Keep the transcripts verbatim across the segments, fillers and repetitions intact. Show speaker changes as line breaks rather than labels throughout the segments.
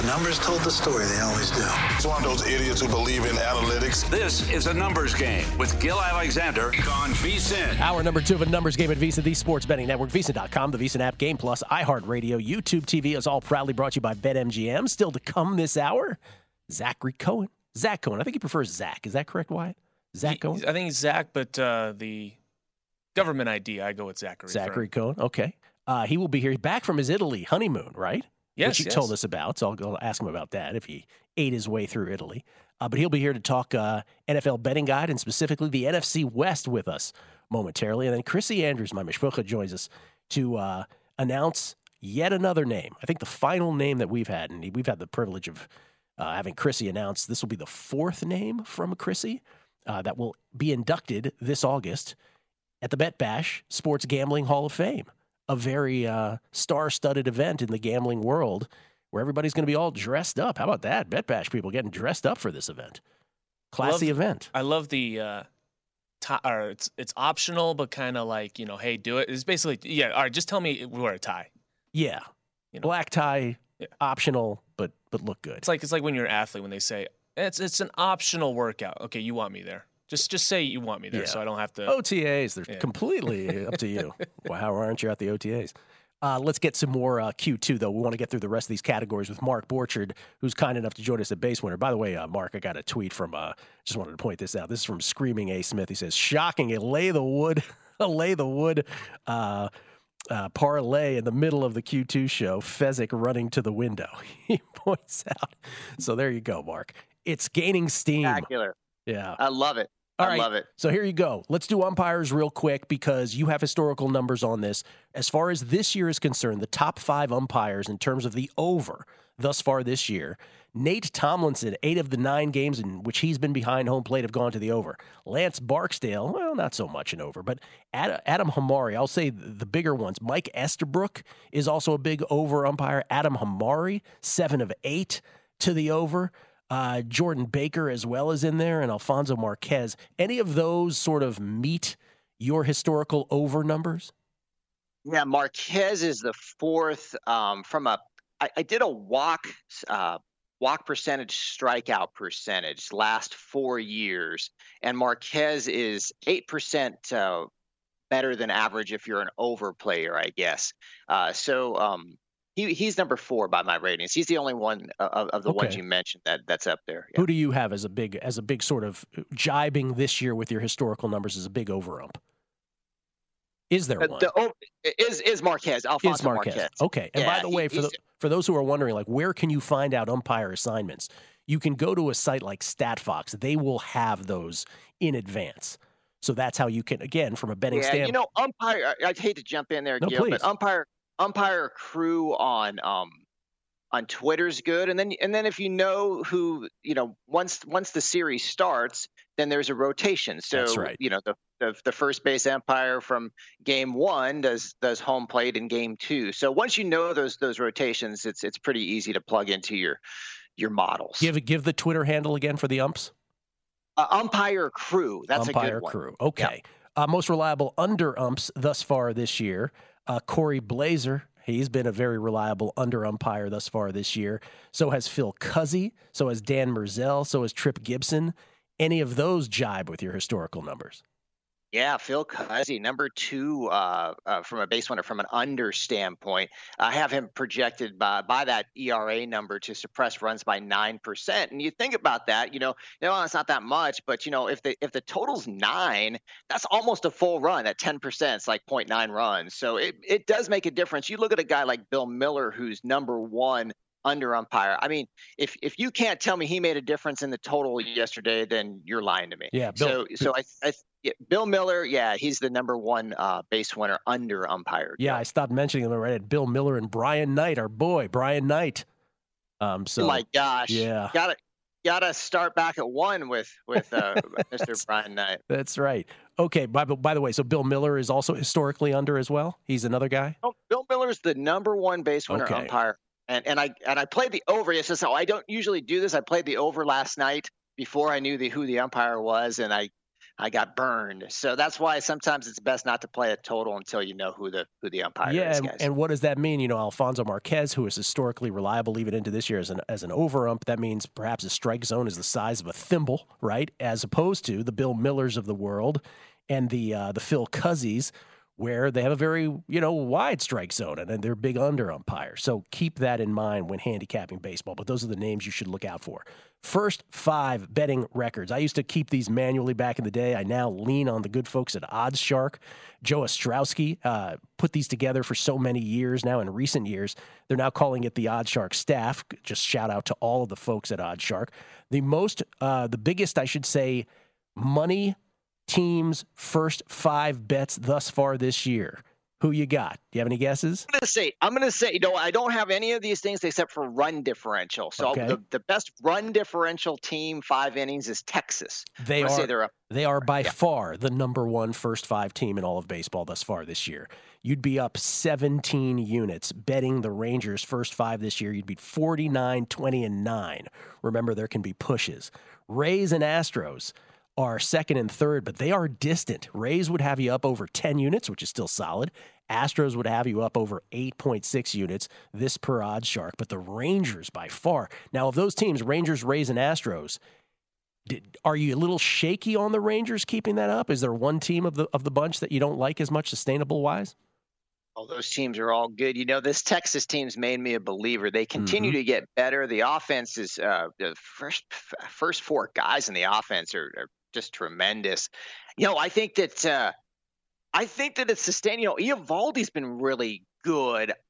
The numbers told the story. They always do.
It's one of those idiots who believe in analytics.
This is a numbers game with Gil Alexander on VSiN.
Hour number two of a numbers game at VSiN, the Sports Betting Network, VSiN dot com, the VSiN app, Game Plus, iHeartRadio, YouTube T V is all proudly brought to you by BetMGM. Still to come this hour, Zachary Cohen. Zach Cohen. I think he prefers Zach. Is that correct, Wyatt? Zach
he,
Cohen?
I think he's Zach, but uh, the government I D, I go with Zachary.
Zachary Cohen. Okay. Uh, he will be here. He's back from his Italy honeymoon, right?
Yes,
Which he
yes.
told us about, so I'll go ask him about that if he ate his way through Italy. Uh, but he'll be here to talk uh, N F L betting guide and specifically the N F C West with us momentarily. And then Chrissy Andrews, my mishpucha, joins us to uh, announce yet another name. I think the final name that we've had, and we've had the privilege of uh, having Chrissy announce, this will be the fourth name from Chrissy uh, that will be inducted this August at the Bet Bash Sports Gambling Hall of Fame, a very uh, star-studded event in the gambling world where everybody's going to be all dressed up. How about that? Bet Bash people getting dressed up for this event. Classy
love,
event.
I love the uh, tie, or it's it's optional, but kind of like, you know, hey, do it. It's basically, yeah, all right, just tell me wear a tie.
Yeah.
You know?
Black tie,
Yeah.
optional, but but look good.
It's like it's like when you're an athlete, when they say, it's it's an optional workout. Okay, you want me there. Just just say you want me there,
Yeah.
so I don't have to.
O T As, they're
Yeah.
completely up to you. Wow, how aren't you at the O T As? Uh, let's get some more uh, Q two, though. We want to get through the rest of these categories with Mark Borchard, who's kind enough to join us at Base Winner. By the way, uh, Mark, I got a tweet from, uh, just wanted to point this out. This is from Screaming A. Smith. He says, shocking, a lay the wood, a lay the wood uh, uh, parlay in the middle of the Q two show, Fezzik running to the window. He points out. So there you go, Mark. It's gaining steam.
Spectacular.
Yeah.
I love it.
All
I
right.
love it.
So here you go. Let's do umpires real quick because you have historical numbers on this. As far as this year is concerned, the top five umpires in terms of the over thus far this year, Nate Tomlinson, eight of the nine games in which he's been behind home plate have gone to the over. Lance Barksdale, well, not so much an over, but Ad- Adam Hamari, I'll say the bigger ones. Mike Estabrook is also a big over umpire. Adam Hamari, seven of eight to the over. Uh, Jordan Baker as well is in there, and Alfonso Marquez. Any of those sort of meet your historical over numbers?
Yeah, Marquez is the fourth um, from a. I, I did a walk uh, walk percentage, strikeout percentage last four years, and Marquez is eight percent uh, better than average if you're an over player, I guess. Uh, so. Um, He he's number four by my ratings. He's the only one of, of the
Okay.
ones you mentioned that that's up there. Yeah.
Who do you have as a big as a big sort of jibing this year with your historical numbers as a big over ump? Is there
Uh,
one?
the, oh, is is Marquez? Alfonso
Is Marquez.
Marquez.
Okay. And
Yeah,
by the way,
he-
for the,
he's-
for those who are wondering, like, where can you find out umpire assignments? You can go to a site like StatFox. They will have those in advance. So that's how you can, again, from a betting
Yeah,
standpoint.
you know, umpire. I- I'd hate to jump in there,
No,
Gil,
please.
but umpire umpire crew on um on Twitter's good, and then and then if you know who you know once once the series starts, then there's a rotation. So
That's right.
you know the, the the first base umpire from game one does does home plate in game two. So once you know those those rotations, it's it's pretty easy to plug into your your models.
Give give the Twitter handle again for the umps.
Uh, umpire crew. That's
umpire
a good one.
crew. Okay. Uh, most reliable under umps thus far this year. Uh, Corey Blazer. He's been a very reliable under umpire thus far this year. So has Phil Cuzzy. So has Dan Merzel. So has Tripp Gibson. Any of those jibe with your historical numbers?
Yeah, Phil Cuzzy, number two uh, uh, from a base runner from an under standpoint. I have him projected by, by that E R A number to suppress runs by nine percent. And you think about that, you know, you know, it's not that much, but, you know, if the if the total's nine, that's almost a full run. At ten percent, it's like zero point nine runs. So it, it does make a difference. You look at a guy like Bill Miller, who's number one under umpire. I mean, if if you can't tell me he made a difference in the total yesterday, then you're lying to me.
Yeah, Bill-
so so I, I yeah, Bill Miller, yeah, he's the number one uh, base winner under umpire.
Yeah, I stopped mentioning them already. Bill Miller and Brian Knight, our boy, Brian Knight. Um, so
oh my gosh,
yeah.
gotta gotta start back at one with with uh, Mister Brian Knight.
That's right. Okay. By, by the way, so Bill Miller is also historically under as well. He's another guy.
Oh, Bill Miller's the number one base winner
Okay.
umpire, and and I and I played the over. It's just how I don't usually do this. I played the over last night before I knew the who the umpire was, and I I got burned. So that's why sometimes it's best not to play a total until you know who the who the umpire
yeah,
is,
and,
guys.
and what does that mean? You know, Alfonso Marquez, who is historically reliable even into this year as an as an over ump, that means perhaps his strike zone is the size of a thimble, right? As opposed to the Bill Millers of the world and the uh, the Phil Cuzzies, where they have a very, you know, wide strike zone and they're big under umpires. So keep that in mind when handicapping baseball. But those are the names you should look out for. First five betting records. I used to keep these manually back in the day. I now lean on the good folks at OddsShark. Joe Ostrowski uh, put these together for so many years now. In recent years, they're now calling it the OddsShark staff. Just shout out to all of the folks at OddsShark. The most, uh, the biggest, I should say, money teams' first five bets thus far this year. Who you got? Do you have any guesses?
I'm gonna say, I'm gonna say, you know, I don't have any of these things except for run differential. So
Okay.
the, the best run differential team five innings is Texas.
They
I'm gonna
are
say they're up.
they are by
Yeah.
far the number one first five team in all of baseball thus far this year. You'd be up seventeen units betting the Rangers first five this year. You'd beat forty-nine, twenty, and nine. Remember, there can be pushes. Rays and Astros are second and third, but they are distant. Rays would have you up over ten units, which is still solid. Astros would have you up over eight point six units, this per OddsShark, but the Rangers by far. Now, of those teams, Rangers, Rays, and Astros, did, are you a little shaky on the Rangers keeping that up? Is there one team of the of the bunch that you don't like as much sustainable-wise?
All those teams are all good. You know, this Texas team's made me a believer. They continue
Mm-hmm.
to get better. The offense is uh, the first first four guys in the offense are, are just tremendous. You know, I think that uh, I think that it's sustained. You know, Eovaldi's been really good. Uh,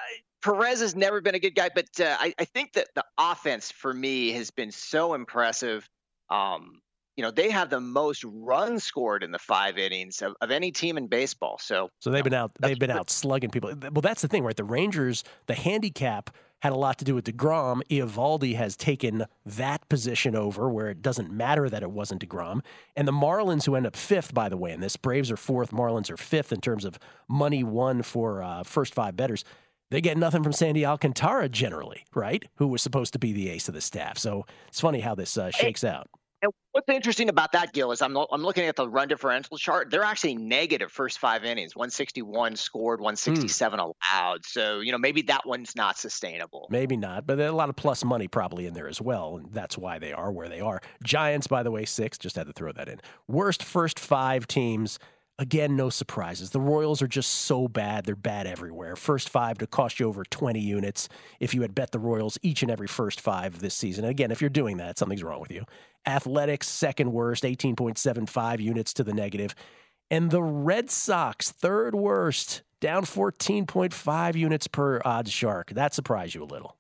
Perez has never been a good guy, but uh, I, I think that the offense for me has been so impressive. Um, you know, they have the most runs scored in the five innings of, of any team in baseball. So,
So they've been out.
that's
They've been out slugging people. Well, that's the thing, right? The Rangers, the handicap had a lot to do with DeGrom. Eovaldi has taken that position over, where it doesn't matter that it wasn't DeGrom. And the Marlins, who end up fifth, by the way, in this, Braves are fourth, Marlins are fifth in terms of money won for uh, first five bettors. They get nothing from Sandy Alcantara generally, right? Who was supposed to be the ace of the staff. So it's funny how this uh, shakes out.
and what's interesting about that, Gil, is I'm I'm looking at the run differential chart. They're actually negative first five innings. one sixty-one scored, one sixty-seven
Hmm.
allowed. So, you know, maybe that one's not sustainable.
Maybe not, but there's a lot of plus money probably in there as well, and that's why they are where they are. Giants, by the way, six. Just had to throw that in. Worst first five teams. Again, no surprises. The Royals are just so bad. They're bad everywhere. First five to cost you over twenty units if you had bet the Royals each and every first five this season. Again, if you're doing that, something's wrong with you. Athletics, second worst, eighteen point seven five units to the negative. And the Red Sox, third worst, down fourteen point five units per OddsShark. That surprised you a little.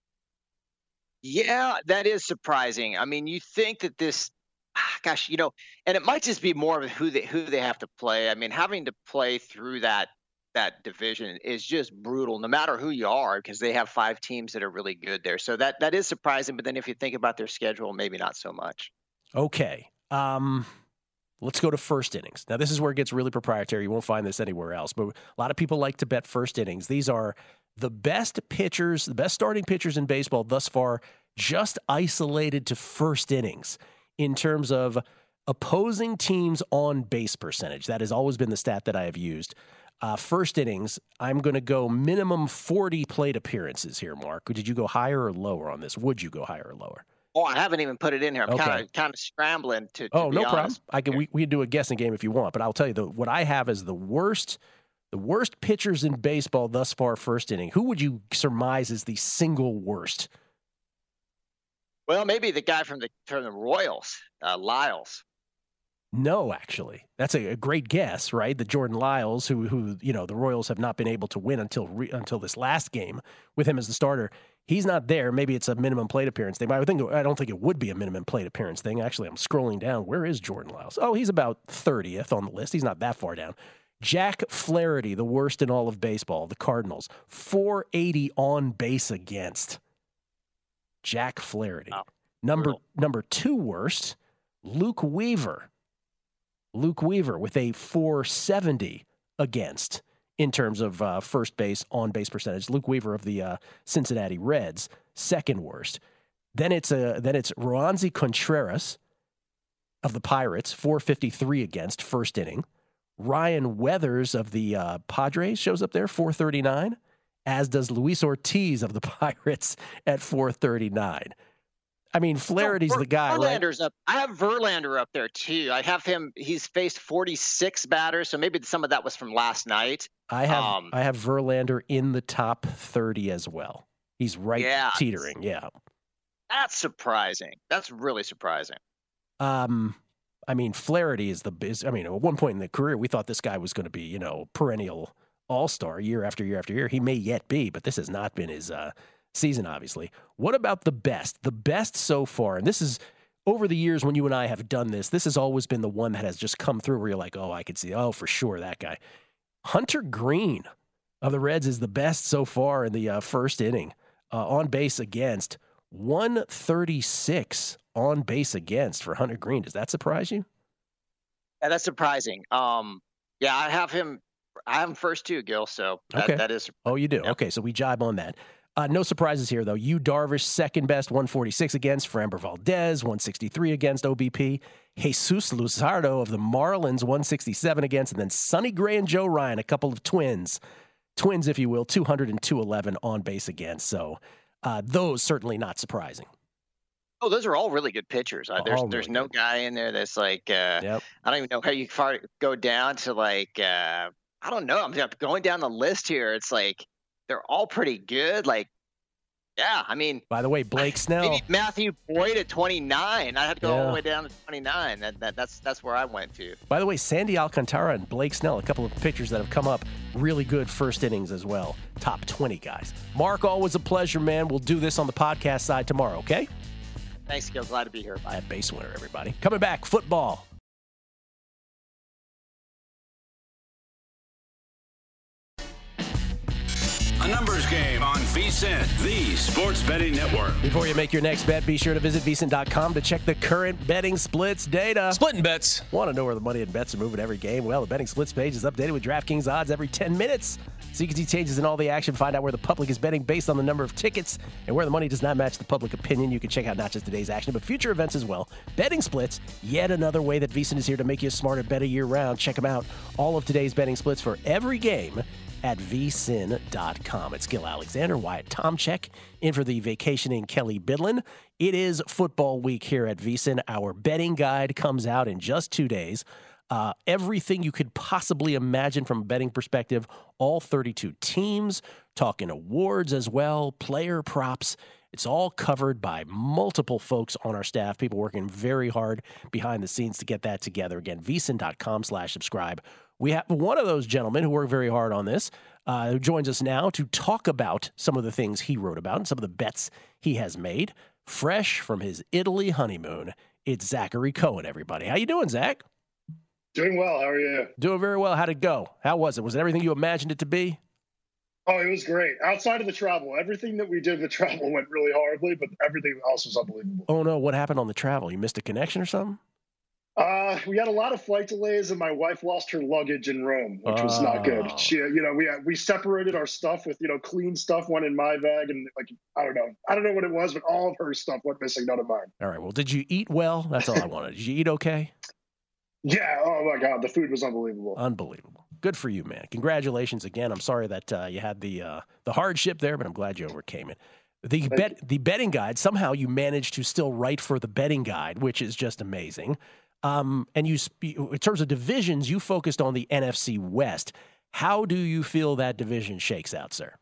Yeah, that is surprising. I mean, you think that this, ah, gosh, you know, and it might just be more of who they who they have to play. I mean, having to play through that that division is just brutal, no matter who you are, because they have five teams that are really good there. So that that is surprising. But then if you think about their schedule, maybe not so much.
Okay. Um, let's go to first innings. Now, this is where it gets really proprietary. You won't find this anywhere else, but a lot of people like to bet first innings. These are the best pitchers, the best starting pitchers in baseball thus far, just isolated to first innings in terms of opposing teams on base percentage. That has always been the stat that I have used. Uh, first innings, I'm going to go minimum forty plate appearances here, Mark. Did you go higher or lower on this? Would you go higher or lower?
Oh, I haven't even put it in here. I'm
Okay.
kind of kind of scrambling to. to
Oh,
be
no problem.
honest.
I can we, we can do a guessing game if you want, but I'll tell you the what I have is the worst the worst pitchers in baseball thus far first inning. Who would you surmise is the single worst?
Well, maybe the guy from the from the Royals, uh, Lyles.
No, actually, that's a, a great guess, right? The Jordan Lyles, who who you know the Royals have not been able to win until re, until this last game with him as the starter. He's not there. Maybe it's a minimum plate appearance thing. But I think I don't think it would be a minimum plate appearance thing. Actually, I'm scrolling down. Where is Jordan Lyles? Oh, he's about thirtieth on the list. He's not that far down. Jack Flaherty, the worst in all of baseball, the Cardinals, four eighty on base against. Jack Flaherty.
Oh,
number
brutal.
number two worst, Luke Weaver. Luke Weaver with a four seventy against in terms of uh, first base on base percentage. Luke Weaver of the uh, Cincinnati Reds, second worst. Then it's a then it's Roansy Contreras, of the Pirates, four fifty-three against, first inning. Ryan Weathers of the uh, Padres shows up there, four thirty-nine, as does Luis Ortiz of the Pirates at four thirty-nine. I mean, Flaherty's
no, Ver-
the guy,
Verlander's
right?
up. I have Verlander up there too. I have him. He's faced forty-six batters, so maybe some of that was from last night.
I have
um,
I have Verlander in the top thirty as well. He's right
yeah,
teetering. Yeah,
that's surprising. That's really surprising.
Um, I mean, Flaherty is the is, I mean, at one point in the career, we thought this guy was going to be, you know, perennial all-star year after year after year. He may yet be, but this has not been his uh, season, obviously. What about the best? The best so far, and this is over the years when you and I have done this, this has always been the one that has just come through where you're like, oh, I could see, oh, for sure, that guy. Hunter Green of the Reds is the best so far in the uh, first inning. Uh, on base against, one thirty-six on base against for Hunter Green. Does that surprise you?
Yeah, that's surprising. Um, yeah, I have him. I have him first too, Gil. So that,
okay.
that is.
Oh, you do.
Yeah.
Okay, so we jibe on that. Uh, no surprises here, though. Yu Darvish, second best, one forty-six against. Framber Valdez, one sixty-three against O B P. Jesus Luzardo of the Marlins, one sixty-seven against. And then Sonny Gray and Joe Ryan, a couple of twins. Twins, if you will, two hundred and two eleven on base against. So uh, those certainly not surprising.
Oh, those are all really good pitchers. Uh, there's
All
there's
really
no
good.
guy in there that's like uh,
Yep.
I don't even know how you far go down to like uh, I don't know. I'm just going down the list here. It's like they're all pretty good. Like, yeah, I mean,
By the way, Blake Snell.
maybe Matthew Boyd at twenty-nine. I had to go all
Yeah.
the way down to twenty-nine. That, that that's that's where I went to.
By the way, Sandy Alcantara and Blake Snell, a couple of pictures that have come up, really good first innings as well. Top twenty guys. Mark, always a pleasure, man. We'll do this on the podcast side tomorrow, okay?
Thanks, Gil. Glad to be here. Bye.
At Base Winner, everybody. Coming back, football.
A numbers game on VSiN, the sports betting network.
Before you make your next bet, be sure to visit V S I N dot com to check the current betting splits data.
Splitting bets.
Want to know where the money and bets are moving every game? Well, the betting splits page is updated with DraftKings odds every ten minutes. So you can see changes in all the action, find out where the public is betting based on the number of tickets, and where the money does not match the public opinion. You can check out not just today's action, but future events as well. Betting splits, yet another way that VSiN is here to make you smarter, better year round. Check them out. All of today's betting splits for every game at V S I N dot com. It's Gil Alexander, Wyatt Tomchek, in for the vacationing Kelly Bidlin. It is football week here at VSiN. Our betting guide comes out in just two days. Uh, everything you could possibly imagine from a betting perspective, all thirty-two teams, talking awards as well, player props. It's all covered by multiple folks on our staff, people working very hard behind the scenes to get that together. Again, V S I N dot com slash subscribe. We have one of those gentlemen who work very hard on this, uh, who joins us now to talk about some of the things he wrote about and some of the bets he has made. Fresh from his Italy honeymoon, it's Zachary Cohen, everybody. How you doing, Zach?
Doing well. How are you?
Doing very well. How'd it go? How was it? Was it everything you imagined it to be?
Oh, it was great. Outside of the travel, everything that we did with travel went really horribly, but everything else was unbelievable.
Oh, no. What happened on the travel? You missed a connection or something?
Uh, we had a lot of flight delays, and my wife lost her luggage in Rome, which was not
Oh.
good. She, you know, we had, we separated our stuff with, you know, clean stuff went in my bag, and like I don't know, I don't know what it was, but all of her stuff went missing, none of mine.
All right. Well, did you eat well? That's all I wanted. Did you eat okay?
Yeah. Oh my God, the food was unbelievable.
Unbelievable. Good for you, man. Congratulations again. I'm sorry that uh, you had the uh, the hardship there, but I'm glad you overcame it. The
Thank
bet the betting guide, somehow you managed to still write for the betting guide, which is just amazing. Um, and you, in terms of divisions, you focused on the N F C West. How do you feel that division shakes out, sir?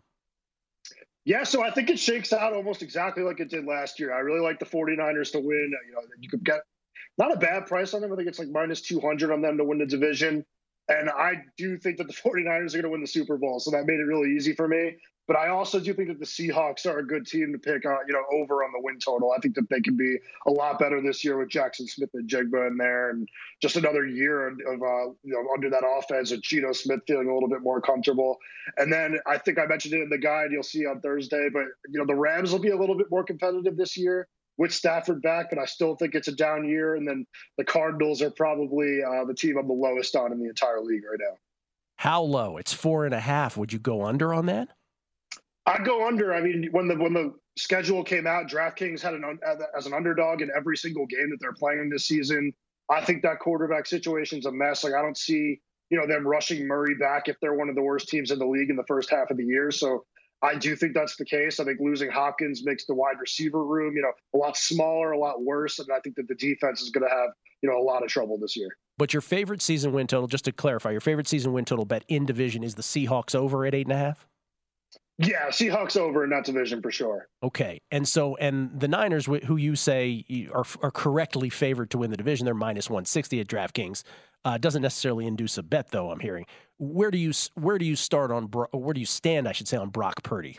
Yeah, so I think it shakes out almost exactly like it did last year. I really like the 49ers to win. You know, you could get not a bad price on them. I think it's like minus two hundred on them to win the division. And I do think that the 49ers are going to win the Super Bowl. So that made it really easy for me. But I also do think that the Seahawks are a good team to pick, uh, you know, over on the win total. I think that they can be a lot better this year with Jackson Smith and Jigba in there, and just another year of, of uh, you know, under that offense with Geno Smith feeling a little bit more comfortable. And then I think I mentioned it in the guide you'll see on Thursday, but you know, the Rams will be a little bit more competitive this year with Stafford back, but I still think it's a down year. And then the Cardinals are probably uh, the team I'm the lowest on in the entire league right now.
How low? It's four and a half. Would you go under on that?
I'd go under. I mean, when the when the schedule came out, DraftKings had an as an underdog in every single game that they're playing this season. I think that quarterback situation's a mess. Like I don't see, you know, them rushing Murray back if they're one of the worst teams in the league in the first half of the year. So I do think that's the case. I think losing Hopkins makes the wide receiver room, you know, a lot smaller, a lot worse. And I think that the defense is going to have, you know, a lot of trouble this year.
But your favorite season win total, just to clarify, your favorite season win total bet in division is the Seahawks over at eight and a half?
Yeah, Seahawks over in that division for sure.
Okay. And so, and the Niners, who you say are, are correctly favored to win the division, they're minus one sixty at DraftKings. Uh, doesn't necessarily induce a bet, though, I'm hearing. Where do you where do you start on, where do you stand, I should say, on Brock Purdy?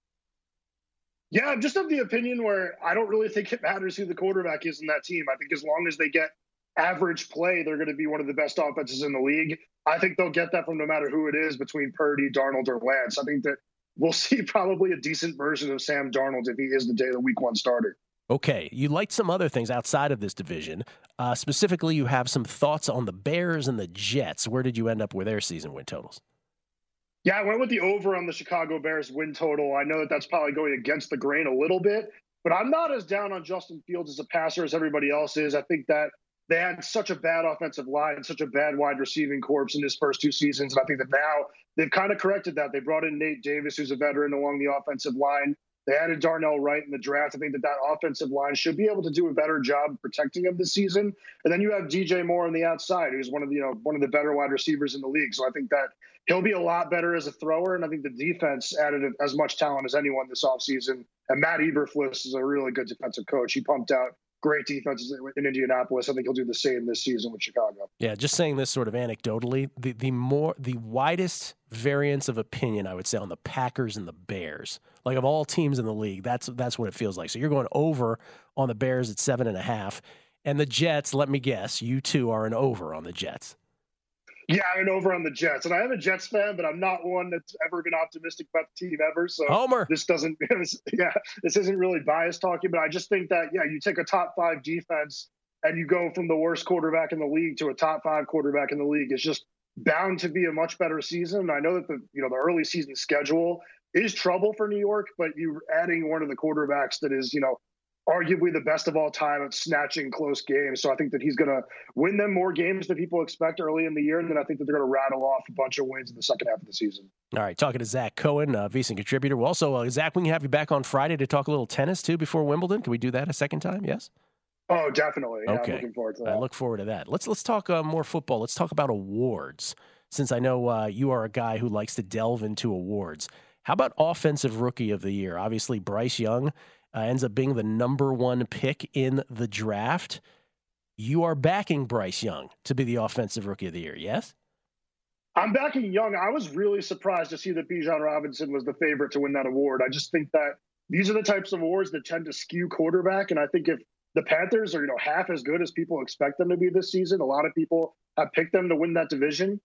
Yeah, I'm just of the opinion where I don't really think it matters who the quarterback is in that team. I think as long as they get average play, they're going to be one of the best offenses in the league. I think they'll get that from no matter who it is between Purdy, Darnold, or Lance. I think that we'll see probably a decent version of Sam Darnold if he is the day the week one starter.
Okay, you liked some other things outside of this division. Uh, specifically, you have some thoughts on the Bears and the Jets. Where did you end up with their season win totals?
Yeah, I went with the over on the Chicago Bears win total. I know that that's probably going against the grain a little bit, but I'm not as down on Justin Fields as a passer as everybody else is. I think that they had such a bad offensive line, such a bad wide receiving corps in his first two seasons. And I think that now they've kind of corrected that. They brought in Nate Davis, who's a veteran along the offensive line. They added Darnell Wright in the draft. I think that that offensive line should be able to do a better job protecting him this season. And then you have D J Moore on the outside, who's one of the, you know, one of the better wide receivers in the league. So I think that he'll be a lot better as a thrower. And I think the defense added as much talent as anyone this offseason. And Matt Eberflus is a really good defensive coach. He pumped out great defenses in Indianapolis. I think he'll do the same this season with Chicago.
Yeah, just saying this sort of anecdotally, the the more the widest variance of opinion, I would say, on the Packers and the Bears. Like of all teams in the league, that's that's what it feels like. So you're going over on the Bears at seven and a half, and the Jets. Let me guess, you two are an over on the Jets.
Yeah, I'm an over on the Jets, and I am a Jets fan, but I'm not one that's ever been optimistic about the team ever. So
Homer.
This doesn't, yeah, this isn't really bias talking, but I just think that yeah, you take a top five defense and you go from the worst quarterback in the league to a top five quarterback in the league. It's just bound to be a much better season. I know that the you know the early season schedule is trouble for New York, but you're adding one of the quarterbacks that is you know. arguably the best of all time at snatching close games. So I think that he's going to win them more games than people expect early in the year. And then I think that they're going to rattle off a bunch of wins in the second half of the season.
All right. Talking to Zach Cohen, uh, VSiN contributor. Well, also, uh, Zach, we can have you back on Friday to talk a little tennis too before Wimbledon. Can we do that a second time? Yes?
Oh, definitely. Yeah,
okay.
I'm looking forward to that.
I look forward to that. Let's, let's talk uh, more football. Let's talk about awards, since I know uh, you are a guy who likes to delve into awards. How about Offensive Rookie of the Year? Obviously, Bryce Young Uh, ends up being the number one pick in the draft. You are backing Bryce Young to be the Offensive Rookie of the Year, yes?
I'm backing Young. I was really surprised to see that Bijan Robinson was the favorite to win that award. I just think that these are the types of awards that tend to skew quarterback, and I think if the Panthers are you know half as good as people expect them to be this season, a lot of people have picked them to win that division.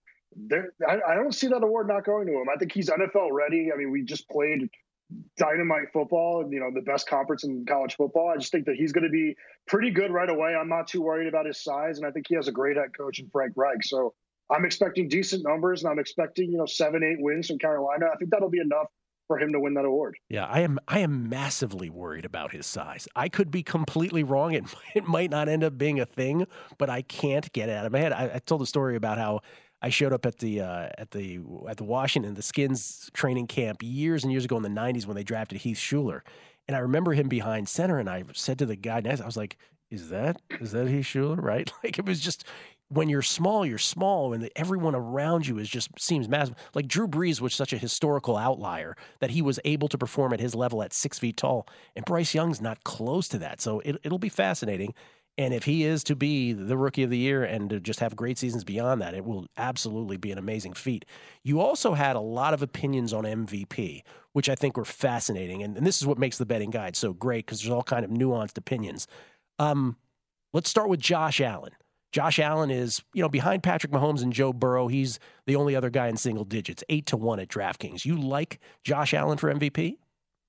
I, I don't see that award not going to him. I think he's N F L ready. I mean, we just played dynamite football, you know, the best conference in college football. I just think that he's going to be pretty good right away. I'm not too worried about his size, and I think he has a great head coach in Frank Reich. So I'm expecting decent numbers, and I'm expecting, you know, seven, eight wins from Carolina. I think that'll be enough for him to win that award.
Yeah, I am I am massively worried about his size. I could be completely wrong. It, it might not end up being a thing, but I can't get it out of my head. I, I told a story about how I showed up at the uh, at the at the Washington, the Skins training camp years and years ago in the nineties when they drafted Heath Schuler, and I remember him behind center. And I said to the guy next, I was like, "Is that is that Heath Schuler?" Right? Like it was just when you're small, you're small, and everyone around you is just seems massive. Like Drew Brees was such a historical outlier that he was able to perform at his level at six feet tall, and Bryce Young's not close to that. So it, it'll be fascinating. And if he is to be the Rookie of the Year and to just have great seasons beyond that, it will absolutely be an amazing feat. You also had a lot of opinions on M V P, which I think were fascinating. And, and this is what makes the betting guide so great because there's all kind of nuanced opinions. Um, let's start with Josh Allen. Josh Allen is, you know, behind Patrick Mahomes and Joe Burrow. He's the only other guy in single digits, eight to one at DraftKings. You like Josh Allen for M V P?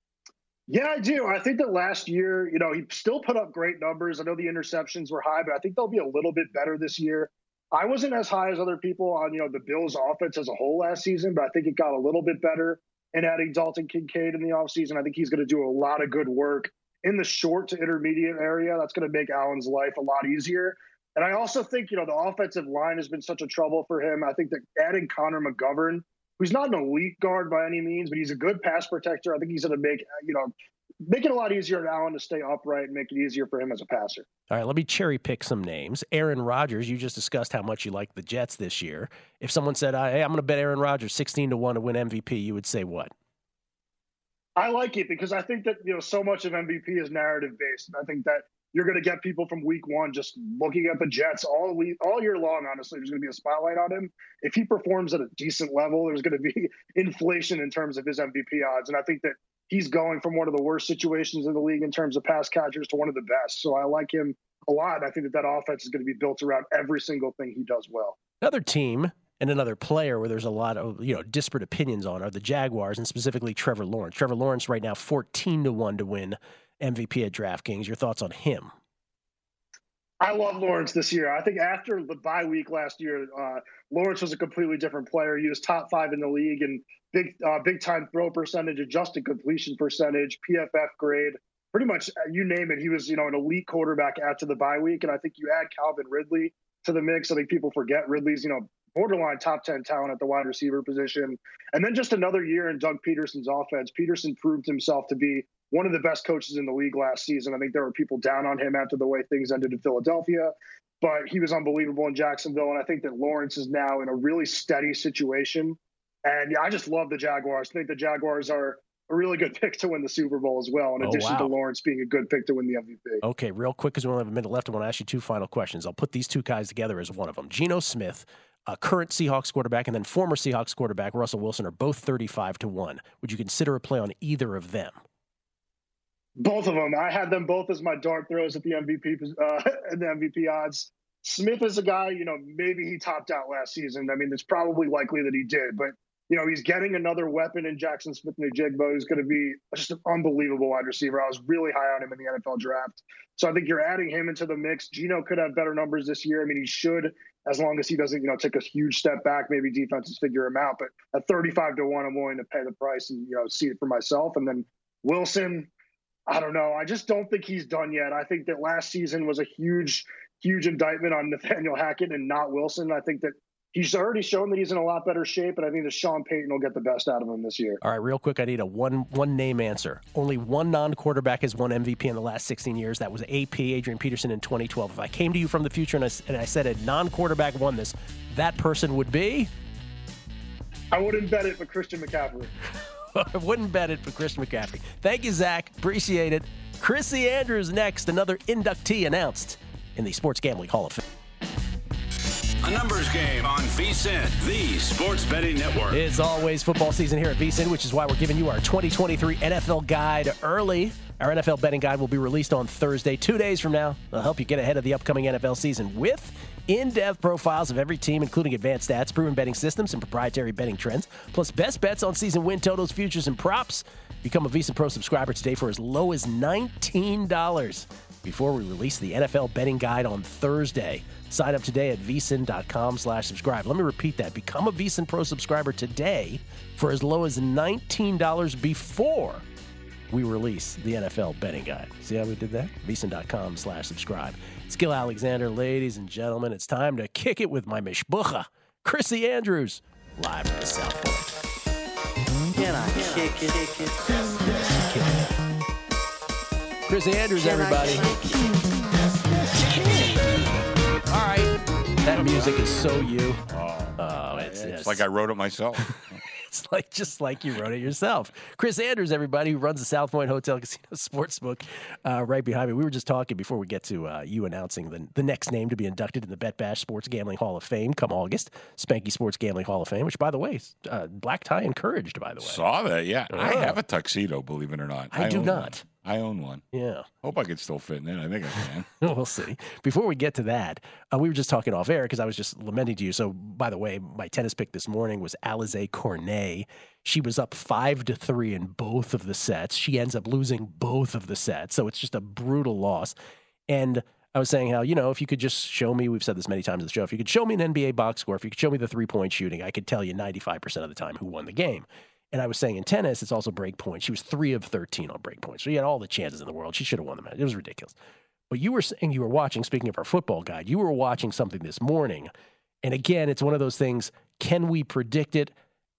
Yeah, I do. I think that last year, you know, he still put up great numbers. I know the interceptions were high, but I think they'll be a little bit better this year. I wasn't as high as other people on, you know, the Bills offense as a whole last season, but I think it got a little bit better in adding Dalton Kincaid in the offseason. I think he's going to do a lot of good work in the short to intermediate area. That's going to make Allen's life a lot easier. And I also think, you know, the offensive line has been such a trouble for him. I think that adding Connor McGovern, who's not an elite guard by any means, but he's a good pass protector. I think he's going to make, you know, make it a lot easier on Allen to stay upright and make it easier for him as a passer.
All right, let me cherry pick some names. Aaron Rodgers, you just discussed how much you like the Jets this year. If someone said, hey, I'm going to bet Aaron Rodgers sixteen to one to win M V P, you would say what?
I like it because I think that, you know, so much of M V P is narrative based. And I think that you're going to get people from week one just looking at the Jets all week, all year long. Honestly, there's going to be a spotlight on him. If he performs at a decent level, there's going to be inflation in terms of his M V P odds. And I think that he's going from one of the worst situations in the league in terms of pass catchers to one of the best. So I like him a lot. I think that that offense is going to be built around every single thing he does well.
Another team and another player where there's a lot of, you know, disparate opinions on are the Jaguars, and specifically Trevor Lawrence. Trevor Lawrence right now fourteen to one to win M V P at DraftKings. Your thoughts on him?
I love Lawrence this year. I think after the bye week last year, uh, Lawrence was a completely different player. He was top five in the league and big, uh, big time throw percentage, adjusted completion percentage, P F F grade, pretty much you name it. He was, you know, an elite quarterback after the bye week. And I think you add Calvin Ridley to the mix. I think people forget Ridley's, you know, borderline top ten talent at the wide receiver position. And then just another year in Doug Peterson's offense. Peterson proved himself to be one of the best coaches in the league last season. I think there were people down on him after the way things ended in Philadelphia, but he was unbelievable in Jacksonville. And I think that Lawrence is now in a really steady situation. And yeah, I just love the Jaguars. I think the Jaguars are a really good pick to win the Super Bowl as well, in
Oh,
addition
wow.
to Lawrence being a good pick to win the M V P.
Okay, real quick, because we only have a minute left, I want to ask you two final questions. I'll put these two guys together as one of them. Geno Smith, a current Seahawks quarterback, and then former Seahawks quarterback Russell Wilson are both thirty-five to one. Would you consider a play on either of them?
Both of them. I had them both as my dart throws at the M V P uh, the M V P odds. Smith is a guy, you know, maybe he topped out last season. I mean, it's probably likely that he did, but you know, he's getting another weapon in Jackson Smith-Njigba, who's going to be just an unbelievable wide receiver. I was really high on him in the N F L draft. So I think you're adding him into the mix. Geno could have better numbers this year. I mean, he should, as long as he doesn't, you know, take a huge step back. Maybe defenses figure him out. But at thirty-five to one, I'm willing to pay the price and, you know, see it for myself. And then Wilson, I don't know. I just don't think he's done yet. I think that last season was a huge, huge indictment on Nathaniel Hackett and not Wilson. I think that he's already shown that he's in a lot better shape, and I think that Sean Payton will get the best out of him this year.
All right, real quick, I need a one one name answer. Only one non-quarterback has won M V P in the last sixteen years. That was A P, Adrian Peterson, in twenty twelve. If I came to you from the future and I, and I said a non-quarterback won this, that person would be?
I wouldn't bet it for Christian McCaffrey.
I wouldn't bet it for Christian McCaffrey. Thank you, Zach. Appreciate it. Chrissy Andrews next, another inductee announced in the Sports Gambling Hall of Fame.
A numbers game on VSiN, the Sports Betting Network.
It's always football season here at VSiN, which is why we're giving you our twenty twenty-three N F L guide early. Our N F L betting guide will be released on Thursday, two days from now. It'll help you get ahead of the upcoming N F L season with in-depth profiles of every team, including advanced stats, proven betting systems, and proprietary betting trends, plus best bets on season win totals, futures, and props. Become a VSiN Pro subscriber today for as low as nineteen dollars before we release the N F L betting guide on Thursday. Sign up today at vsin.com slash subscribe. Let me repeat that. Become a VSiN Pro subscriber today for as low as nineteen dollars before we release the N F L betting guide. See how we did that? vsin.com slash subscribe. It's Gil Alexander, ladies and gentlemen. It's time to kick it with my mishbucha, Chrissy Andrews, live from the South Point.
Can I kick it? Kick it?
Yes, kick it. Chrissy Andrews, everybody. All right. That music is so you. Oh, it's,
It's
it's
like I wrote it myself.
It's like just like you wrote it yourself. Chris Andrews, everybody, who runs the South Point Hotel Casino Sportsbook, uh, right behind me. We were just talking before we get to uh, you announcing the, the next name to be inducted in the Bet Bash Sports Gambling Hall of Fame come August. Spanky Sports Gambling Hall of Fame, which, by the way, is, uh, black tie encouraged, by the way.
Saw that, yeah. I
Yeah.
have a tuxedo, believe it or not.
I do
own
not.
one. I own one.
Yeah.
Hope I can still fit in it. I think I can.
We'll see. Before we get to that, uh, we were just talking off air because I was just lamenting to you. So, by the way, my tennis pick this morning was Alizé Cornet. She was up five to three in both of the sets. She ends up losing both of the sets. So it's just a brutal loss. And I was saying how, you know, if you could just show me, we've said this many times on the show, if you could show me an N B A box score, if you could show me the three-point shooting, I could tell you ninety-five percent of the time who won the game. And I was saying in tennis, it's also break points. She was three of thirteen on break points. So you had all the chances in the world. She should have won the match. It was ridiculous. But you were saying you were watching, speaking of our football guide, you were watching something this morning. And again, it's one of those things, can we predict it?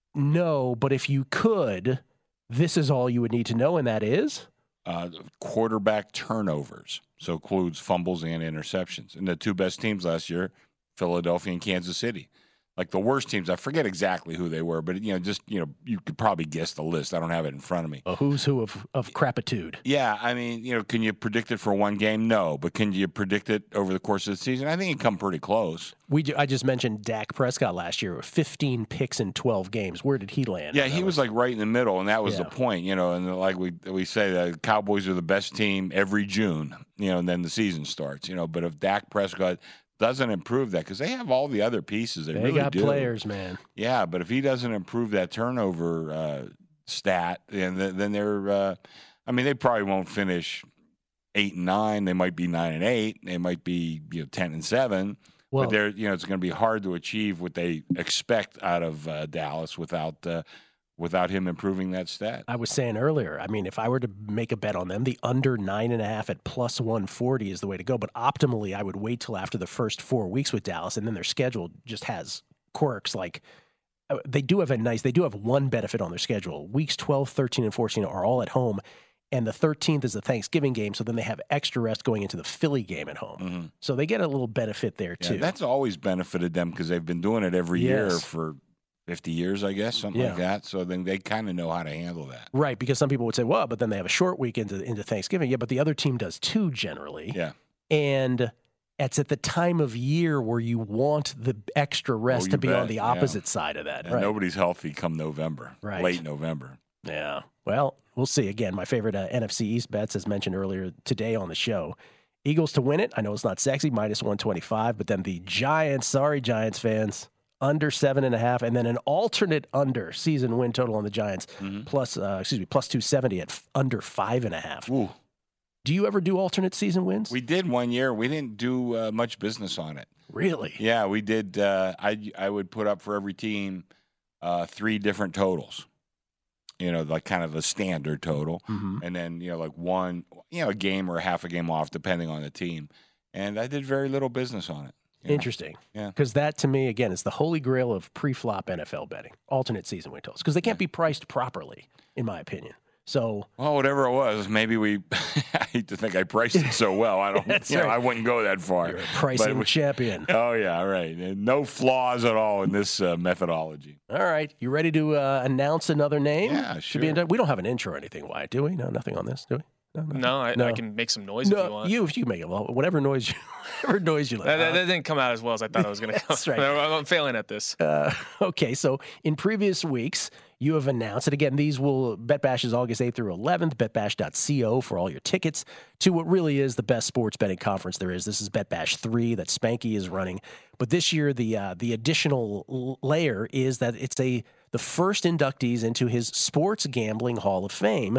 No, but if you could, this is all you would need to know, and that is?
Uh, quarterback turnovers. So includes fumbles and interceptions. And the two best teams last year, Philadelphia and Kansas City. Like the worst teams, I forget exactly who they were, but you know, just you know, you could probably guess the list. I don't have it in front of me.
A who's who of of crapitude.
Yeah, I mean, you know, can you predict it for one game? No, but can you predict it over the course of the season? I think it come pretty close.
We I just mentioned Dak Prescott last year with fifteen picks in twelve games. Where did he land?
Yeah, he was like right in the middle, and that was
Yeah.
the point. You know, and like we we say, the Cowboys are the best team every June. You know, and then the season starts. You know, but if Dak Prescott doesn't improve that, because they have all the other pieces. They,
They
really
got
do.
players, man.
Yeah, but if he doesn't improve that turnover uh, stat, and then, then they're, uh, I mean, they probably won't finish eight and nine. They might be nine and eight. They might be you know ten and seven.
Well,
but they're you know it's going to be hard to achieve what they expect out of uh, Dallas without uh, without him improving that stat.
I was saying earlier, I mean, if I were to make a bet on them, the under nine and a half at plus one forty is the way to go. But optimally, I would wait till after the first four weeks with Dallas, and then their schedule just has quirks. Like uh, they do have a nice, they do have one benefit on their schedule. Weeks twelve, thirteen, and fourteen are all at home. And the thirteenth is the Thanksgiving game, so then they have extra rest going into the Philly game at home.
Mm-hmm.
So they get a little benefit there,
Yeah,
too.
that's always benefited them because they've been doing it every year
Yes.
for fifty years, I guess, something
Yeah.
like that. So then they kind of know how to handle that.
Right, because some people would say, well, but then they have a short week into, into Thanksgiving. Yeah, but the other team does too, generally.
Yeah.
And it's at the time of year where you want the extra rest
Oh,
to
you
be
bet.
on the
Yeah.
opposite side of that.
And
Right.
nobody's healthy come November,
Right.
late November.
Yeah. Well, we'll see. Again, my favorite uh, N F C East bets, as mentioned earlier today on the show. Eagles to win it. I know it's not sexy, minus one twenty-five, but then the Giants, sorry, Giants fans, under seven and a half, and then an alternate under season win total on the Giants,
Mm-hmm.
plus, uh, excuse me, plus two seventy at f- under five and a half.
Ooh.
Do you ever do alternate season wins?
We did one year. We didn't do uh, much business on it.
Really?
Yeah, we did. Uh, I I would put up for every team uh, three different totals. You know, like kind of a standard total,
Mm-hmm.
and then you know, like one, you know, a game or a half a game off, depending on the team. And I did very little business on it. you know.
Interesting.
Yeah.
Because that, to me, again, is the holy grail of pre-flop N F L betting, alternate season win totals, because they can't be priced properly, in my opinion. So,
Well, whatever it was, maybe we. I hate to think I priced it so well. I don't.
That's
you know,
right.
I wouldn't go that far.
you're a pricing
we-
champion.
Oh yeah, right. And no flaws at all in this uh, methodology.
All right. You ready to uh, announce another name?
Yeah,
To be
sure.
in- we don't have an intro or anything, Wyatt, do we? No, nothing on this, do we? No, nothing.
No, I,
No.
I can make some noise if you
No,
want.
you, if you make it, well, whatever noise you, whatever noise you like.
that, that,
Uh,
that didn't come out as well as I thought it was going to come.
That's right.
I'm failing at this.
Uh, okay, so in previous weeks, you have announced, and again, these will, Bet Bash is August eighth through eleventh, bet bash dot co for all your tickets to what really is the best sports betting conference there is. This is Bet Bash three that Spanky is running. But this year, the uh, the additional l- layer is that it's a the first inductees into his Sports Gambling Hall of Fame.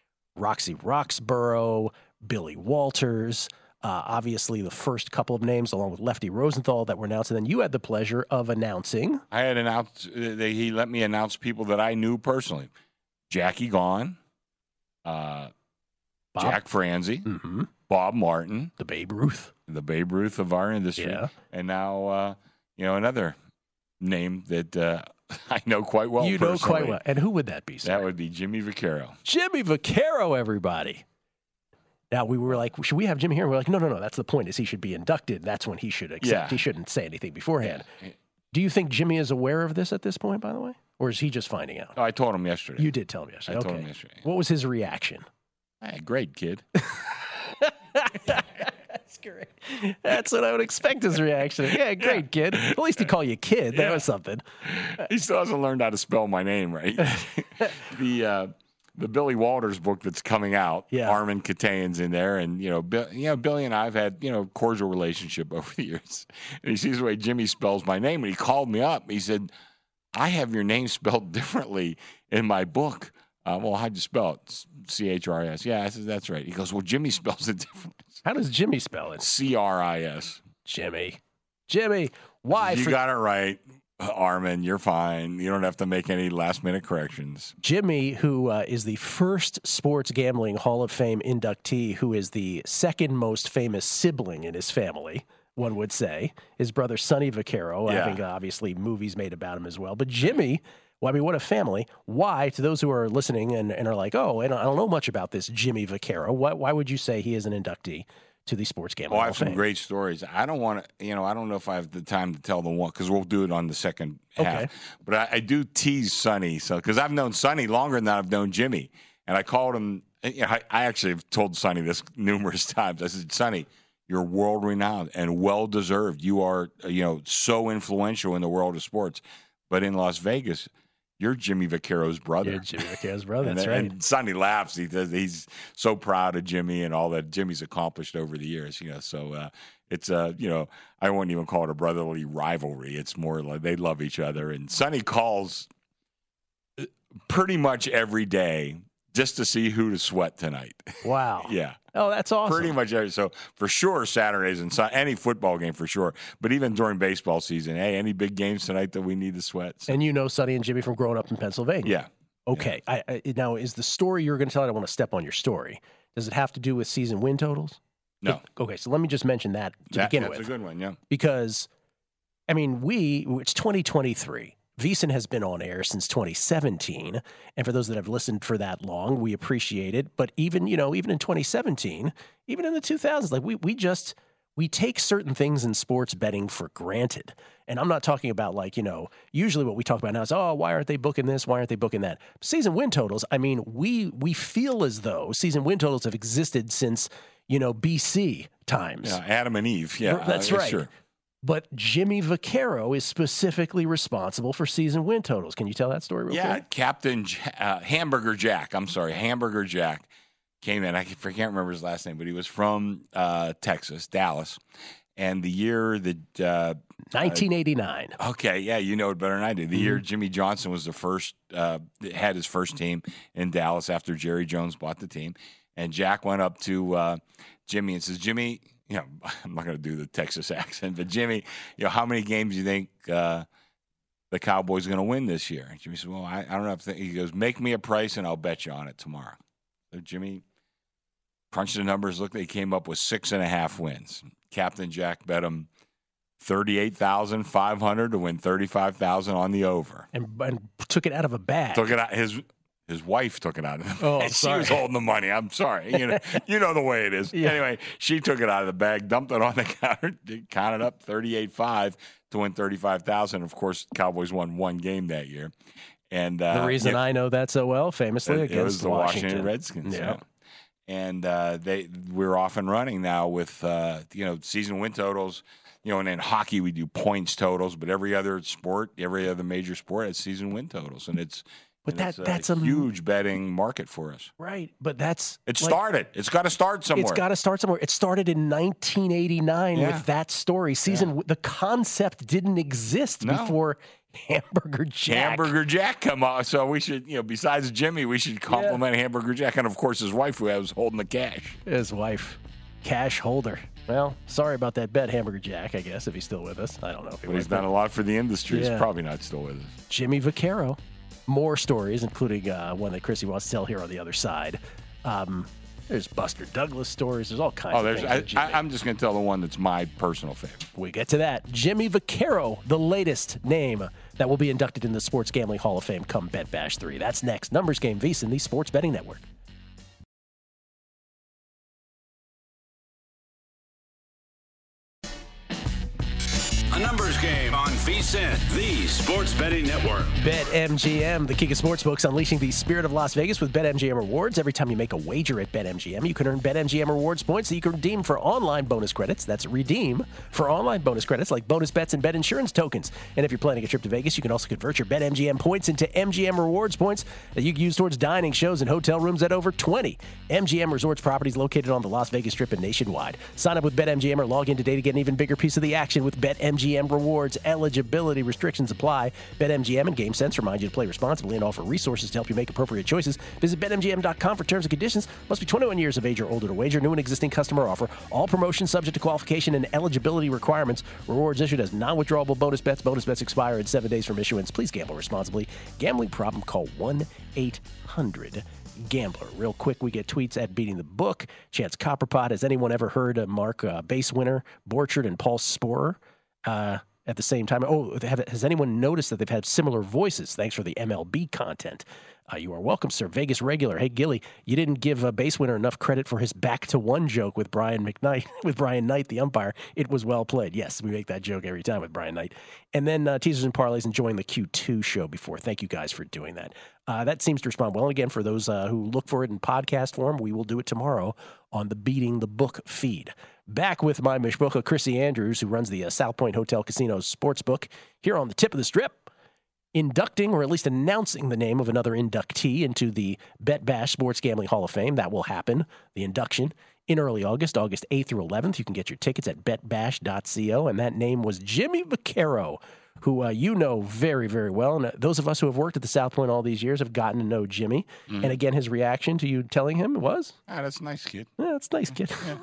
Roxy Roxborough, Billy Walters, uh, obviously the first couple of names, along with Lefty Rosenthal, that were announced. And then you had the pleasure of announcing.
I had announced. Uh, they, he let me announce people that I knew personally: Jackie Gahn, uh,
Bob.
Jack Franzi,
Mm-hmm.
Bob Martin,
The Babe Ruth.
the Babe Ruth of our industry,
Yeah.
and now uh, you know another name that uh, I know quite well.
you know
personally.
quite well. And who would that be, sir?
That would be Jimmy Vaccaro.
Jimmy Vaccaro, everybody. Now, we were like, should we have Jimmy here? And we're like, no, no, no. That's the point, is he should be inducted. That's when he should accept.
Yeah.
He shouldn't say anything beforehand.
Yeah.
Do you think Jimmy is aware of this at this point, by the way? Or is he just finding out?
Oh, I told him yesterday.
You did tell him yesterday.
I told
okay.
him yesterday.
What was his reaction?
Hey, great kid.
That's great. That's what I would expect his reaction. Yeah, great kid. At least he called you kid. That
Yeah.
was something.
He still hasn't learned how to spell my name right. the uh, the Billy Walters book that's coming out.
Yeah.
Armin Katayan's in there, and you know, Bill, you know, Billy and I've had you know cordial relationship over the years. And he sees the way Jimmy spells my name, and he called me up. He said, "I have your name spelled differently in my book." Uh, well, how'd you spell it? C H R I S. Yeah, I said, that's right. He goes, well, Jimmy spells it differently.
How does Jimmy spell it?
C R I S.
Jimmy. Jimmy. Why?
You
For,
got it right. Armin, you're fine. You don't have to make any last-minute corrections.
Jimmy, who uh, is the first Sports Gambling Hall of Fame inductee, who is the second most famous sibling in his family, one would say. His brother, Sonny Vaccaro,
Yeah.
having uh, obviously movies made about him as well. But Jimmy, well, I mean, what a family. Why, to those who are listening and, and are like, oh, I don't, I don't know much about this Jimmy Vaccaro, why, why would you say he is an inductee to the Sports Gambling
Oh, I
Hall
have
of
some
Fame?
great stories. I don't want to, you know, I don't know if I have the time to tell the one because we'll do it on the second
Okay.
half. But I, I do tease Sonny, so because I've known Sonny longer than I've known Jimmy, and I called him. You know, I, I actually have told Sonny this numerous times. I said, Sonny, you're world renowned and well deserved. You are, you know, so influential in the world of sports, but in Las Vegas, you're Jimmy Vaccaro's brother.
Yeah, Jimmy Vaccaro's brother.
And,
That's right.
and Sonny laughs. He does. He's so proud of Jimmy and all that Jimmy's accomplished over the years. You know, so uh, it's uh, you know, I wouldn't even call it a brotherly rivalry. It's more like they love each other. And Sonny calls pretty much every day just to see who to sweat tonight.
Wow.
Yeah.
Oh, that's awesome.
Pretty much every, so for sure Saturdays and Sun, any football game for sure. But even during baseball season, hey, any big games tonight that we need to sweat. So,
And you know Sonny and Jimmy from growing up in Pennsylvania.
yeah.
Okay. I, I, now, is the story you're going to tell? I don't want to step on your story. Does it have to do with season win totals?
No.
Okay, so let me just mention that to
That-
begin
that's
with.
a good one, yeah.
Because, I mean, we, it's twenty twenty-three. VSiN has been on air since twenty seventeen. And for those that have listened for that long, we appreciate it. But even, you know, even in twenty seventeen, even in the two thousands, like we, we just, we take certain things in sports betting for granted. And I'm not talking about like, you know, usually what we talk about now is, oh, why aren't they booking this? Why aren't they booking that? Season win totals, I mean, we we feel as though season win totals have existed since, you know, B C times.
Yeah, Adam and Eve. Yeah,
That's
uh,
right.
Sure.
But Jimmy Vaccaro is specifically responsible for season win totals. Can you tell that story real
Yeah,
quick?
Captain J- uh, Hamburger Jack. I'm sorry, Hamburger Jack came in. I can't remember his last name, but he was from uh, Texas, Dallas. And the year that uh,
nineteen eighty-nine.
Okay, yeah, you know it better than I do. The
Mm-hmm.
year Jimmy Johnson was the first, uh, had his first team in Dallas after Jerry Jones bought the team. And Jack went up to uh, Jimmy and says, Jimmy, you know, I'm not going to do the Texas accent, but Jimmy, you know, how many games do you think uh, the Cowboys are going to win this year? And Jimmy said, well, I, I don't know. If he goes, make me a price and I'll bet you on it tomorrow. So Jimmy crunched the numbers, looked, he came up with six and a half wins. Captain Jack bet him thirty-eight thousand five hundred to win thirty-five thousand on the over.
And, and took it out of a bag.
Took it out. His his wife took it out of the bag.
Oh,
she
sorry.
was holding the money. I'm sorry. You know, you know the way it is.
Yeah.
Anyway, she took it out of the bag, dumped it on the counter, counted up thirty-eight five to win thirty-five thousand. Of course, Cowboys won one game that year. And uh,
the reason
yeah,
I know that so well, famously,
it,
against
it was the
Washington.
Washington Redskins.
Yeah.
Yeah. And uh, they we're off and running now with uh, you know season win totals. You know, and in hockey we do points totals, but every other sport, every other major sport has season win totals, and it's
But
and
that
it's
that's
a
a
huge betting market for us.
right. But that's
It
like,
started. It's got to start somewhere.
It's got to start somewhere. It started in nineteen eighty-nine
Yeah.
with that story. Season the concept didn't exist
No.
before Hamburger Jack.
Hamburger Jack come out, so we should, you know, besides Jimmy, we should compliment Hamburger Jack, and of course his wife, who was holding the cash.
His wife, cash holder. Well, sorry about that bet, Hamburger Jack. I guess if he's still with us, I don't know if he
But he's
was.
done a lot for the industry.
Yeah.
He's probably not still with us.
Jimmy Vaccaro. More stories, including uh, one that Chrissy wants to tell here on the other side. Um, there's Buster Douglas stories. There's all kinds
Oh,
of
there's.
things.
I,
with Jimmy.
I, I'm just going to tell the one that's my personal favorite.
We get to that. Jimmy Vaccaro, the latest name that will be inducted in the Sports Gambling Hall of Fame come Bet Bash three. That's next. Numbers Game, VSiN, the Sports Betting Network.
A numbers game on VSiN, the Sports Betting Network.
BetMGM, the king of sportsbooks, unleashing the spirit of Las Vegas with BetMGM rewards. Every time you make a wager at BetMGM, you can earn BetMGM rewards points that you can redeem for online bonus credits. That's redeem for online bonus credits like bonus bets and bet insurance tokens. And if you're planning a trip to Vegas, you can also convert your BetMGM points into M G M rewards points that you can use towards dining, shows, and hotel rooms at over twenty M G M Resorts properties located on the Las Vegas Strip and nationwide. Sign up with BetMGM or log in today to get an even bigger piece of the action with BetMGM BetMGM Rewards. Eligibility restrictions apply. BetMGM and GameSense remind you to play responsibly and offer resources to help you make appropriate choices. Visit Bet M G M dot com for terms and conditions. Must be twenty-one years of age or older to wager. New and existing customer offer. All promotions subject to qualification and eligibility requirements. Rewards issued as non-withdrawable bonus bets. Bonus bets expire in seven days from issuance. Please gamble responsibly. Gambling problem? Call one eight hundred gambler. Real quick, we get tweets at Beating the Book. Chance Copperpot. Has anyone ever heard of Mark uh, base winner Borchard and Paul Sporer uh, at the same time? Oh, have, has anyone noticed that they've had similar voices? Thanks for the M L B content. Uh, you are welcome, sir. Vegas regular. Hey, Gilly, you didn't give a base winner enough credit for his back to one joke with Brian McKnight, with Brian Knight, the umpire. It was well played. Yes, we make that joke every time with Brian Knight. And then uh, Teasers and Parlays enjoying the Q two show before. Thank you guys for doing that. Uh, that seems to respond well. And again, for those uh, who look for it in podcast form, we will do it tomorrow on the Beating the Book feed. Back with my mishpucha, Chrissy Andrews, who runs the uh, South Point Hotel Casino's Sportsbook here on the tip of the strip. Inducting, or at least announcing the name of another inductee into the Bet Bash Sports Gambling Hall of Fame. That will happen, the induction, in early August, August eighth through eleventh. You can get your tickets at bet bash dot co, and that name was Jimmy Vaccaro, who uh, you know very, very well. And uh, those of us who have worked at the South Point all these years have gotten to know Jimmy. Mm. And again, his reaction to you telling him was?
Ah, that's a nice kid.
Yeah, that's a nice kid. Yeah.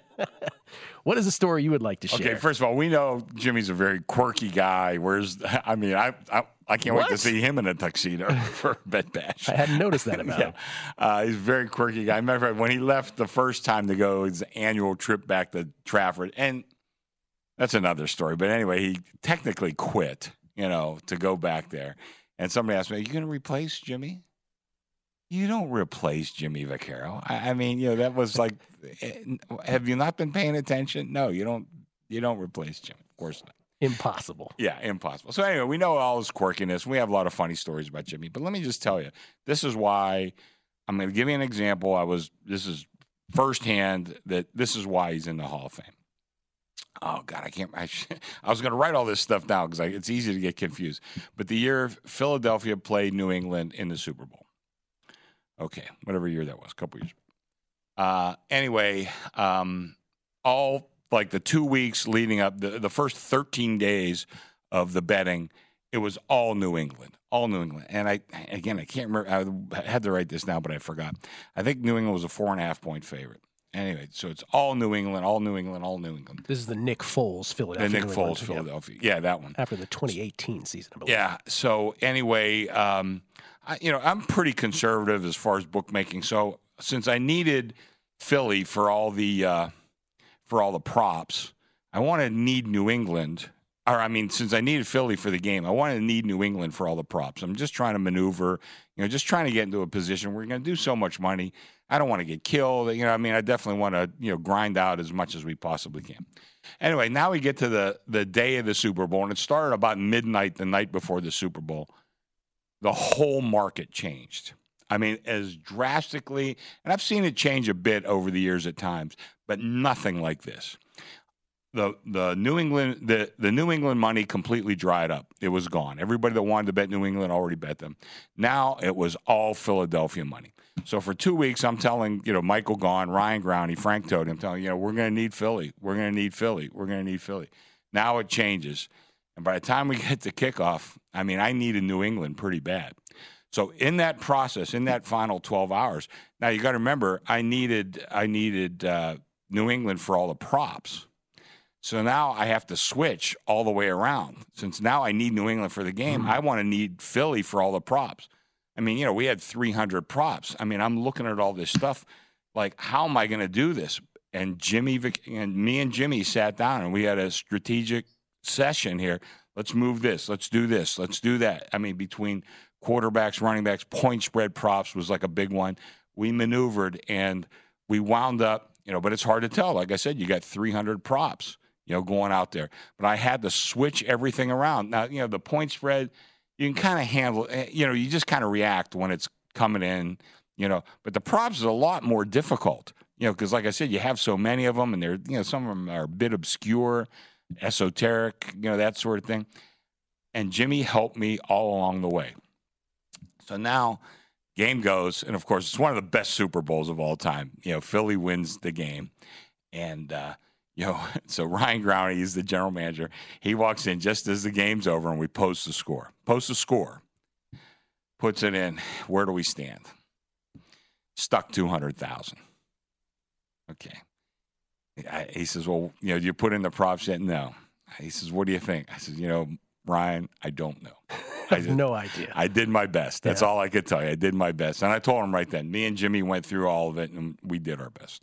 What is the story you would like to share?
Okay, first of all, we know Jimmy's a very quirky guy. Where's, I mean, I I, I can't what? wait to see him in a tuxedo for Bet Bash.
I hadn't noticed that about
yeah.
him.
Uh, he's a very quirky guy. I remember when he left the first time to go his annual trip back to Trafford, and that's another story. But anyway, he technically quit, you know, to go back there. And somebody asked me, "Are you going to replace Jimmy?" You don't replace Jimmy Vaccaro. I, I mean, you know, that was like, have you not been paying attention? No, you don't. You don't replace Jimmy. Of course not.
Impossible.
Yeah, impossible. So anyway, we know all his quirkiness. We have a lot of funny stories about Jimmy. But let me just tell you, this is why I'm going to give you an example. I was. This is firsthand that this is why he's in the Hall of Fame. Oh God, I can't. I, I was going to write all this stuff down because it's easy to get confused. But the year Philadelphia played New England in the Super Bowl. Okay, whatever year that was, a couple years. Uh, anyway, um, all like the two weeks leading up, the, the first thirteen days of the betting, it was all New England, all New England. And I, again, I can't remember. I had to write this down, but I forgot. I think New England was a four and a half point favorite. Anyway, so it's all New England, all New England, all New England.
This is the Nick Foles Philadelphia.
The Nick
New
Foles
England,
Philadelphia. Yeah. yeah, that one.
After the twenty eighteen season, I believe.
Yeah. So anyway, um, I, you know, I'm pretty conservative as far as bookmaking. So since I needed Philly for all the uh, for all the props, I wanted to need New England. Or I mean, since I needed Philly for the game, I wanted to need New England for all the props. I'm just trying to maneuver, you know, just trying to get into a position where we're going to do so much money. I don't want to get killed. You know, I mean, I definitely want to, you know, grind out as much as we possibly can. Anyway, now we get to the the day of the Super Bowl, and it started about midnight the night before the Super Bowl. The whole market changed. I mean, as drastically, and I've seen it change a bit over the years at times, but nothing like this. The the New England the, the New England money completely dried up. It was gone. Everybody that wanted to bet New England already bet them. Now it was all Philadelphia money. So for two weeks, I'm telling, you know, Michael Gaughan, Ryan Growney, Frank Toad, I'm telling you, know, we're going to need Philly. We're going to need Philly. We're going to need Philly. Now it changes. And by the time we get to kickoff, I mean, I needed New England pretty bad. So in that process, in that final twelve hours, now you got to remember, I needed I needed uh, New England for all the props. So now I have to switch all the way around. Since now I need New England for the game, mm-hmm. I want to need Philly for all the props. I mean, you know, we had three hundred props. I mean, I'm looking at all this stuff, like, how am I going to do this? And Jimmy and me and Jimmy sat down, and we had a strategic session here. Let's move this. Let's do this. Let's do that. I mean, between quarterbacks, running backs, point spread props was like a big one. We maneuvered, and we wound up, you know, but it's hard to tell. Like I said, you got three hundred props, you know, going out there. But I had to switch everything around. Now, you know, the point spread, you can kind of handle, you know, you just kind of react when it's coming in, you know. But the props is a lot more difficult, you know, because like I said, you have so many of them, and they're, you know, some of them are a bit obscure, esoteric, you know, that sort of thing. And Jimmy helped me all along the way. So now game goes, and of course, it's one of the best Super Bowls of all time. You know, Philly wins the game. And, uh, you know, so Ryan Growney, he's the general manager. He walks in just as the game's over, and we post the score. Post the score. Puts it in. Where do we stand? Stuck two hundred thousand. Okay. I, he says, well, you know, do you put in the props yet? No. He says, what do you think? I said, you know, Ryan, I don't know.
I have no idea.
I did my best. That's
yeah.
all I could tell you. I did my best. And I told him right then, me and Jimmy went through all of it, and we did our best.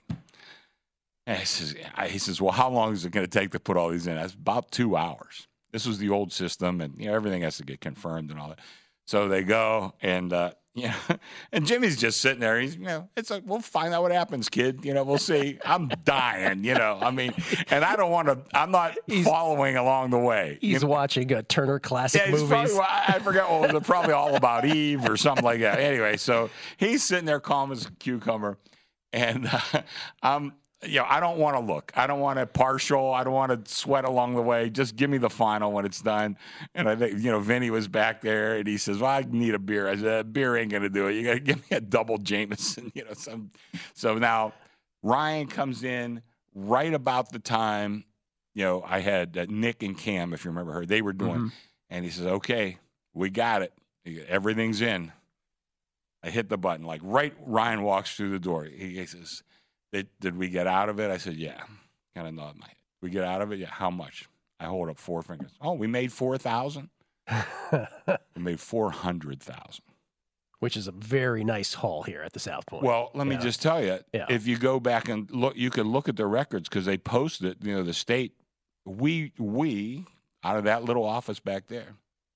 And he says, he says, well, how long is it going to take to put all these in? That's about two hours. This was the old system, and you know everything has to get confirmed and all that. So they go, and uh, yeah, and Jimmy's just sitting there. He's, you know, it's like, we'll find out what happens, kid. You know, we'll see. I'm dying, you know. I mean, and I don't want to. I'm not he's, following along the way.
He's
you know?
watching uh, Turner Classic
yeah,
movies.
Probably, I forget what was it. Probably All About Eve or something like that. Anyway, so he's sitting there calm as a cucumber, and uh, I'm. You know, I don't want to look. I don't want to partial. I don't want to sweat along the way. Just give me the final when it's done. And I think, you know, Vinny was back there, and he says, well, I need a beer. I said, beer ain't going to do it. You got to give me a double Jameson. You know, some. So now Ryan comes in right about the time, you know, I had uh, Nick and Cam, if you remember her, they were doing. Mm-hmm. And he says, okay, we got it. Everything's in. I hit the button. Like right, Ryan walks through the door. He says, Did, did we get out of it? I said, yeah. Kind of nod my head. We get out of it? Yeah. How much? I hold up four fingers. Oh, we made four thousand dollars? We made four hundred thousand dollars.
Which is a very nice haul here at the South Point.
Well, let me
yeah.
just tell you,
yeah.
if you go back and look, you can look at the records because they posted it, you know, the state. We, we, out of that little office back there,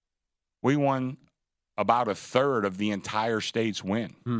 we won about a third of the entire state's win.
Hmm.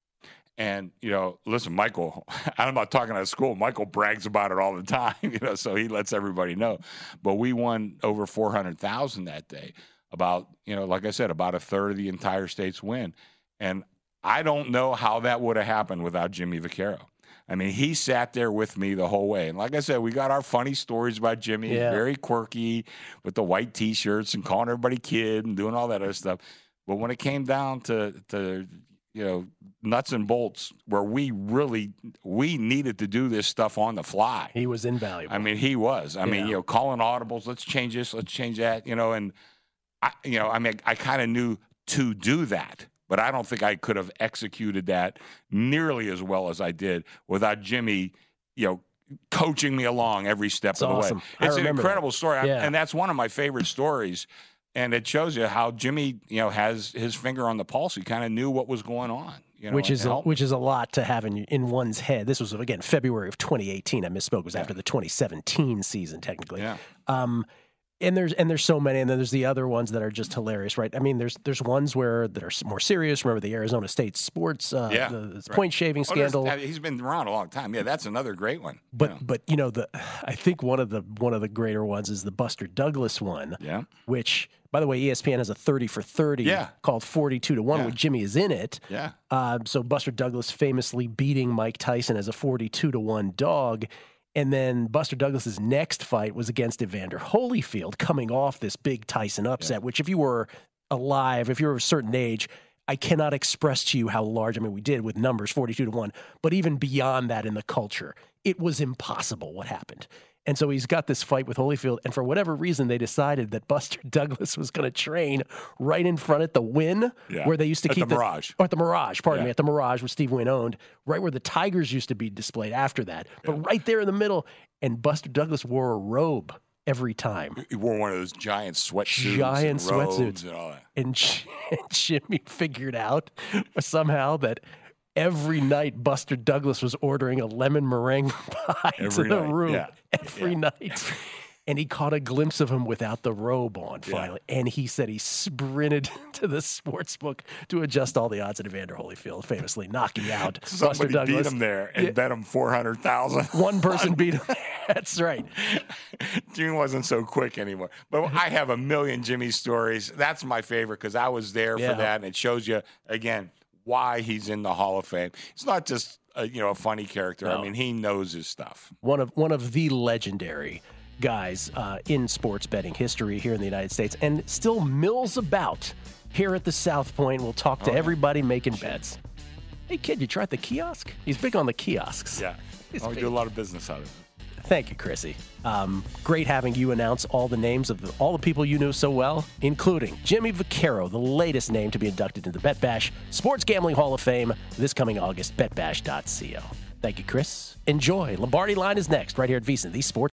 And, you know, listen, Michael, I'm not talking out of school. Michael brags about it all the time, you know, so he lets everybody know. But we won over four hundred thousand dollars that day, about, you know, like I said, about a third of the entire state's win. And I don't know how that would have happened without Jimmy Vaccaro. I mean, he sat there with me the whole way. And like I said, we got our funny stories about Jimmy.
Yeah.
Very quirky with the white T-shirts and calling everybody kid and doing all that other stuff. But when it came down to, to you know, nuts and bolts, where we really we needed to do this stuff on the fly.
He was invaluable.
I mean, he was. I
yeah.
mean, you know, calling audibles, let's change this, let's change that, you know, and I, you know, I mean, I kind of knew to do that, but I don't think I could have executed that nearly as well as I did without Jimmy, you know, coaching me along every step
It's
of the
awesome.
way. It's an incredible
that.
story,
yeah.
and that's one of my favorite stories. And it shows you how Jimmy, you know, has his finger on the pulse. He kind of knew what was going on. You know,
which is a,
helped.
which is a lot to have in in one's head. This was again February of twenty eighteen. I misspoke. It was
yeah.
after the twenty seventeen season, technically.
Yeah.
Um, and there's and there's so many, and then there's the other ones that are just hilarious, right? I mean, there's there's ones where that are more serious. Remember the Arizona State sports, uh,
yeah,
the, the
right.
point shaving
oh,
scandal.
He's been around a long time. Yeah, that's another great one.
But
you know.
but you know the I think one of the one of the greater ones is the Buster Douglas one.
Yeah.
Which, by the way, E S P N has a thirty for thirty
yeah.
called forty-two to one,
yeah.
with Jimmy is in it.
Yeah.
Uh, so Buster Douglas famously beating Mike Tyson as a forty-two to one dog. And then Buster Douglas's next fight was against Evander Holyfield, coming off this big Tyson upset, yeah. which if you were alive, if you were of a certain age, I cannot express to you how large, I mean, we did with numbers, forty-two to one, but even beyond that in the culture, it was impossible what happened. And so he's got this fight with Holyfield, and for whatever reason, they decided that Buster Douglas was going to train right in front at the Wynn,
yeah.
where they used to
at
keep
the Mirage.
Or at the Mirage, pardon
yeah.
me, at the Mirage, where Steve Wynn owned, right where the Tigers used to be displayed after that, but yeah. right there in the middle. And Buster Douglas wore a robe every time.
He wore one of those giant sweatsuits,
giant
and robes
sweatsuits,
and all that.
And, and Jimmy figured out somehow that every night Buster Douglas was ordering a lemon meringue pie
every
to the
night.
room
Yeah.
every
yeah.
night. And he caught a glimpse of him without the robe on finally. Yeah. And he said he sprinted to the sports book to adjust all the odds at Evander Holyfield, famously knocking out
Somebody
Buster Douglas.
beat him there and
yeah.
bet him four hundred thousand dollars.
One person beat him. That's right.
Jimmy wasn't so quick anymore. But I have a million Jimmy stories. That's my favorite because I was there
yeah.
for that. And it shows you, again, why he's in the Hall of Fame. It's not just a, you know, a funny character.
No.
I mean, he knows his stuff.
One of one of the legendary guys uh, in sports betting history here in the United States, and still mills about here at the South Point. We'll talk to
oh, yeah.
everybody making bets. Hey, kid, you tried the kiosk? He's big on the kiosks.
Yeah.
He's
oh, we
big.
do a lot of business out of it.
Thank you, Chrissy. Um, great having you announce all the names of the, all the people you knew so well, including Jimmy Vaccaro, the latest name to be inducted into the Bet Bash Sports Gambling Hall of Fame this coming August, bet bash dot co. Thank you, Chris. Enjoy. Lombardi Line is next, right here at VSiN, the Sports